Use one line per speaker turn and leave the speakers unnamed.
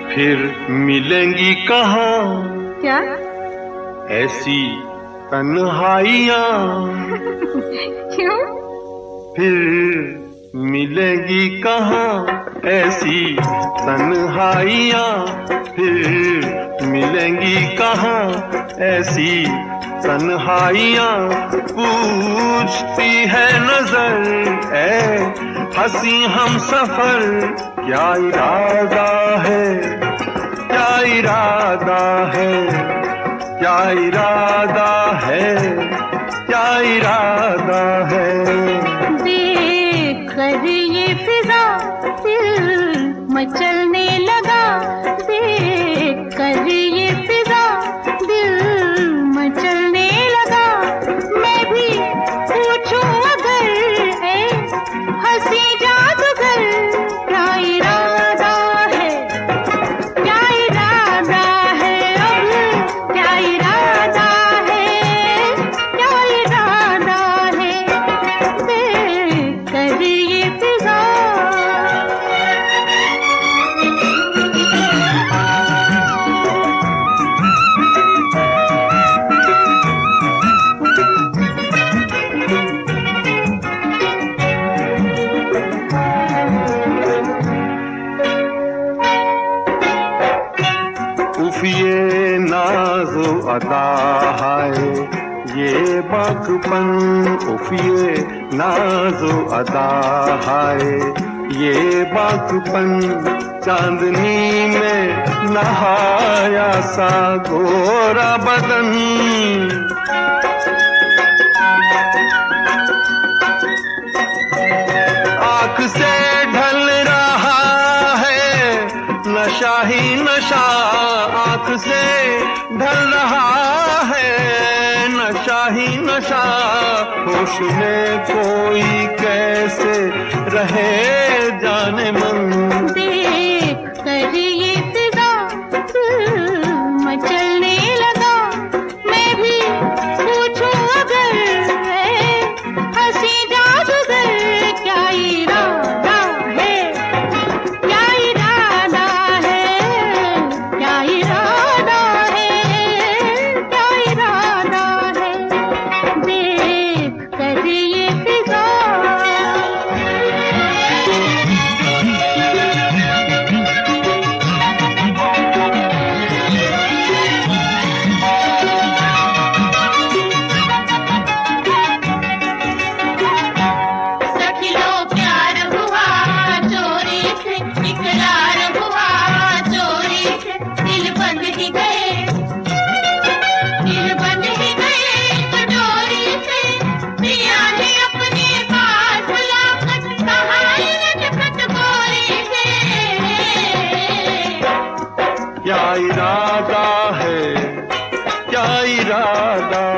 फिर मिलेंगी कहाँ
क्या
ऐसी तन्हाइयाँ?
क्यों?
फिर मिलेंगी कहाँ ऐसी तन्हाइयाँ? फिर मिलेंगी कहाँ ऐसी तन्हाइयाँ? पूछती है नजर ऐ हंसी हम सफर, क्या इरादा है, क्या इरादा है, क्या इरादा है, क्या इरादा है?
देख कर ये फिजा दिल मचलने लगा, देख कर ये फिजा दिल मचलने लगा। मैं भी पूछूं अगर है हंसी जादूगर, क्या इरादा है, क्या इरादा है, अब क्या इरादा है, क्या इरादा है? देख कर ये फिजा
उफ ये नाज़ो अदा है ये बाकपन, उफ ये नाज़ो अदा है ये बाकपन। चांदनी में नहाया सा गोरा बदन, आँख से ढल रहा है नशा ही नशा, आँख से ढल रहा है नशा ही नशा। होश में कोई कैसे रहे जाने मन,
देख कर ये फिजा दिल मचलने लगा। मैं भी पूछूं अगर है हंसी जादूगर, क्या इरादा है, क्या इरादा है, क्या इरादा है, क्या इरादा है? देख कर ये फिजा सखिलो प्यार हुआ चोरी से, इकरार हुआ चोरी से, दिल बंद ही गए, दिल बंद ही गए कटोरी से। पिया ने अपने पास बुलाकर कहा लटपट गोरी से,
क्या इरादा है, क्या इरादा